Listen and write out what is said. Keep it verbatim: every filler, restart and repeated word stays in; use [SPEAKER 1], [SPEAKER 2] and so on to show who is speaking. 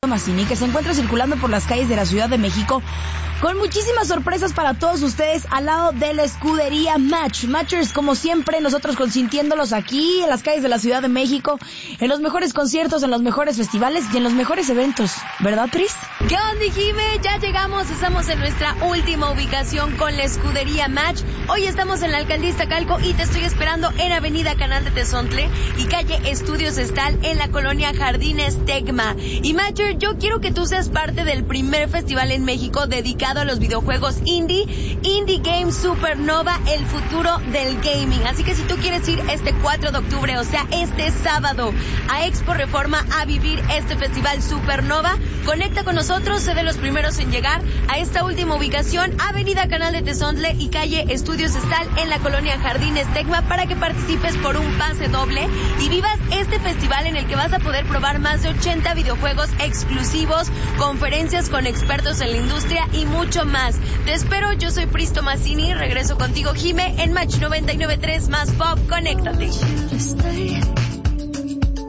[SPEAKER 1] Massini, que se encuentra circulando por las calles de la Ciudad de México con muchísimas sorpresas para todos ustedes al lado de la escudería Match. Matchers, como siempre, nosotros consintiéndolos aquí en las calles de la Ciudad de México, en los mejores conciertos, en los mejores festivales y en los mejores eventos. ¿Verdad, Tris?
[SPEAKER 2] ¿Qué onda, Jime? Ya llegamos, estamos en nuestra última ubicación con la escudería Match. Hoy estamos en la Alcaldía Iztacalco y te estoy esperando en Avenida Canal de Tezontle y calle Estudios Estal en la colonia Jardines Tecma. Y Matcher, yo quiero que tú seas parte del primer festival en México dedicado a los videojuegos indie, Indie Game Supernova, el futuro del gaming. Así que si tú quieres ir este cuatro de octubre, o sea, este sábado, a Expo Reforma a vivir este festival Supernova, conecta con nosotros, sé de los primeros en llegar a esta última ubicación, Avenida Canal de Tezontle y calle Estudios Estal en la colonia Jardines Tecma, para que participes por un pase doble y vivas este festival en el que vas a poder probar más de ochenta videojuegos exclusivos, conferencias con expertos en la industria y mucho más. Te espero, yo soy Pristo Massini, regreso contigo, Jime, en Match noventa y nueve punto tres más Pop, conéctate.